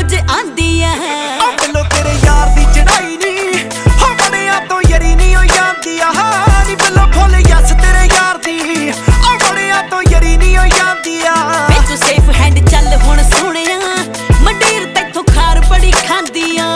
ਅੱਜ ਆਂਦੀ ਆ ਬਿੱਲੋ ਤੇਰੇ ਯਾਰ ਦੀ ਚੜਾਈ ਨੀ ਹੋ ਬੜਿਆਂ ਤੋਂ ਯਰੀ ਨੀ ਹੋ ਜਾਂਦੀ ਆ ਨੀ ਬਿੱਲੋ ਫੁੱਲ ਯਸ ਤੇਰੇ ਯਾਰ ਦੀ ਬੜਿਆਂ ਤੋਂ ਯਰੀ ਨੀ ਹੋ ਜਾਂਦੀ ਆ ਵੇ ਤੂੰ ਸੇਫ ਹੈਂਡ ਚੱਲ ਹੁਣ ਸੋਹਣਿਆ ਮੰਡੀਰ ਤੈਥੋਂ ਖਾਰ ਬੜੀ ਖਾਂਦੀ ਆ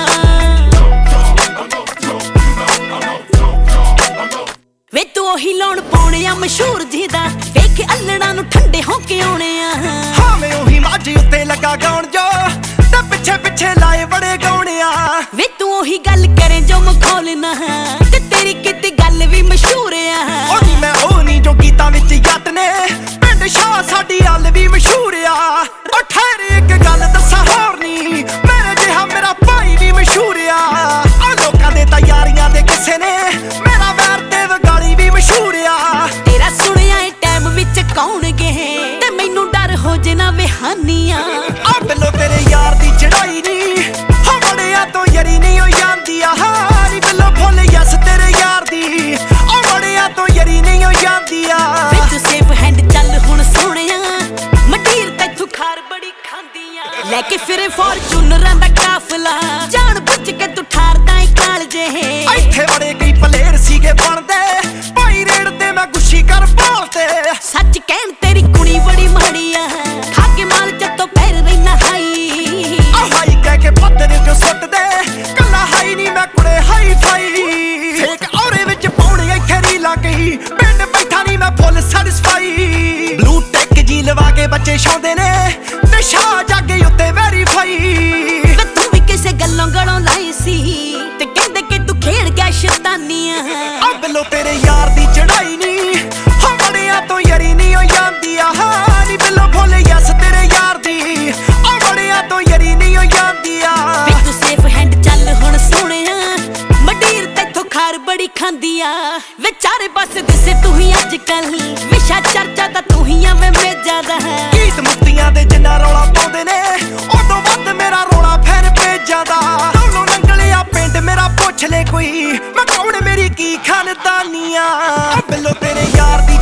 ਵੇ ਤੂੰ ਉਹੀ ਲਾਉਣ ਪਾਉਣੇ ਆ ਮਸ਼ਹੂਰ ਜੀ ਦਾ ਵੇਖ ਅੱਲਣਾ ਨੂੰ ਠੰਡੇ ਹੋ ਕੇ ਆਉਣੇ ਆ ਹਾਂ ਮੈਂ ਉਹੀ ਮਾਝੀ ਉੱਤੇ ਲੱਗਾ ਗਾਉਣ ਜੋ ਤੇ ਪਿੱਛੇ ਪਿੱਛੇ ਲਾਏ ਬੜੇ ਗਾਉਣੇ ਆ ਵੇ ਤੂੰ ਉਹੀ ਗੱਲ ਕਰੇ ਜੋ ਮਖੌਲਣਾ ਤੇ ਤੇਰੀ ਕਿਤੇ ਗੱਲ ਵੀ ਮਸ਼ਹੂਰ ਆ ਉਹਦੀ ਮੈਂ ਉਹ ਨੀ ਜੋ ਗੀਤਾਂ ਵਿੱਚ ਜੱਟ ਨੇ ਪਿੰਡ ਸ਼ਾਹ ਸਾਡੀ ਹੱਲ ਵੀ ਮਸ਼ਹੂਰ ਆ ਉਹ ਠਹਿਰ ਇੱਕ ਗੱਲ ਦੱਸਾਂ ਹੋਰ ਨੀ ਮੇਰੇ ਜਿਹਾ ਮੇਰਾ ਭਾਈ ਵੀ ਮਸ਼ਹੂਰ ਆ ਉਹ ਲੋਕਾਂ ਦੇ ਤਾਂ ਯਾਰੀਆਂ ਦੇ ਕਿਸੇ ਨੇ ਮੇਰਾ ਵੈਰ ਤੇ ਵਗਾਲੀ ਵੀ ਮਸ਼ਹੂਰ ਆ ਤੇਰਾ ਸੁਣਿਆ ਏ ਟਾਈਮ ਵਿੱਚ ਕੌਣਗੇ ਤੇ ਮੈਨੂੰ ਡਰ ਹੋ ਜੇ ਨਾ ਵਿਹਾਨੀਆਂ ਬਿੱਲੋ ਤੇਰੇ ਯਾਰ ਦੀ ਚੜਾਈ ਨੀ ਹੋ ਬੜਿਆਂ ਤੋਂ ਯਰੀ ਨੀ ਹੋ ਜਾਂਦੀ ਆ ਨੀ ਬਿੱਲੋ ਫੁੱਲ ਯਸ ਤੇਰੇ ਯਾਰ ਦੀ ਬੜਿਆਂ ਤੋਂ ਯਰੀ ਨੀ ਹੋ ਜਾਂਦੀ ਆ ਵਿੱਚ ਸੇਫ ਹੈਂਡ ਚੱਲ ਹੁਣ ਸੋਹਣਿਆ ਮੰਡੀਰ ਤੈਥੋਂ ਖਾਰ ਬੜੀ ਖਾਂਦੀ ਆ ਲੈ ਕੇ ਫਿਰੇ ਫੋਰਚੂਨਰਾਂ ਦਾ ਕਾਫਲਾ ਜਾਣ ਬੁੱਝ ਕੇ ਤੂੰ ਠਾਰਦਾ ਏ ਕਾਲ ਜੇ ਇੱਥੇ ਬੜੇ ਕਈ ਪਲੇਅਰ ਸੀਗੇ ਬਣਦੇ ਭਾਈ ਰੇੜ ਤੇ ਮੈਂ ਗੁੱਛੀ ਕਰ ਬੋਲਦੇ ਸੱਚ ਕਹਿਣ ਤੇਰੀ ਕੁੜੀ ਬੜੀ ਮਾੜੀ ਆ ਖਾ ਕੇ ਮਾਲ ਜੱਤੋਂ ਪੈਰ ਰਹਿਣਾ ਹਾਈ ਹਾਈ ਕਹਿ ਕੇ ਪੱਤਰ ਕਿਉਂ ਸੁੱਟਦੇ ਕੱਲਾ ਹਾਈ ਨਹੀਂ ਮੈਂ ਕੁੜੇ ਹਾਈ ਫਾਈ ਫੇਕ ਔਰੇ ਵਿੱਚ ਪਾਉਣੀ ਇੱਥੇ ਰੀਲਾਂ ਕਹੀ ਪਿੰਡ ਬੈਠਾ ਨਹੀਂ ਮੈਂ ਫੁੱਲ ਸੈਟੀਸਫਾਈ ਬਲੂ ਟੈਕ ਜੀ ਲਵਾ ਕੇ ਬੱਚੇ ਛਾਉਂਦੇ ਨੇ ਤੇ ਸ਼ਾਹ ਜਾਗੇ ਉੱਤੇ ਵੈਰੀਫਾਈ ਵੇ ਤੂੰ ਵੀ ਕਿਸੇ ਗੱਲੋਂ ਗਲੋਂ ਲਾਈ ਸੀ ਤੇ ਕਹਿੰਦੇ ਕਿ ਤੂੰ ਖੇਡ ਗਿਆ ਸ਼ੈਤਾਨੀਆਂ ਬਿੱਲੋ ਤੇਰੇ ਯਾਰ ਦੀ ਚੜਾਈ ਨੀ ਹੋ ਬੜਿਆਂ ਤੋਂ ਯਰੀ ਨੀ ਹੋ ਜਾਂਦੀ ਆ ਨੀ ਬਿੱਲੋ ਫੁੱਲ ਯਸ ਤੇਰੇ ਯਾਰ ਦੀ ਬੜਿਆਂ ਤੋਂ ਯਰੀ ਨੀ ਹੋ ਜਾਂਦੀ ਆ ਵੇ ਤੂੰ ਸੇਫ ਹੈਂਡ ਚੱਲ ਹੁਣ ਸੋਹਣਿਆ ਮੰਡੀਰ ਤੈਥੋਂ ਖਾਰ ਬੜੀ ਖਾਂਦੀ ਆ ਵੇ ਚਾਰੇ ਪਾਸੇ ਦਿਸੇ ਤੂੰ ਹੀ ਅੱਜ ਕੱਲ ਵਿਸ਼ਾ ਚਰਚਾ ਤਾਂ ਤੂੰ ਹੀ ਆ ਵੇ ਮੇਜਾ ਦਾ ਗੀਤ ਮੁਕਤੀਆਂ ਦੇ ਜਿੰਨਾ ਰੌਲਾ ਪਾਉਂਦੇ ਨੇ ਉਦੋਂ ਵੱਧ ਮੇਰਾ ਰੌਲਾ ਫੈਨ ਪੇਜਾਂ ਦਾ ਦੋਨੋਂ ਨੰਗਲਿਆ ਪਿੰਡ ਮੇਰਾ ਪੁੱਛ ਲੈ ਕੋਈ ਮੈਂ ਕੌਣ ਮੇਰੀ ਕੀ ਖਾਨਦਾਨੀਆਂ ਬਿੱਲੋ ਤੇਰੇ ਯਾਰ ਦੀ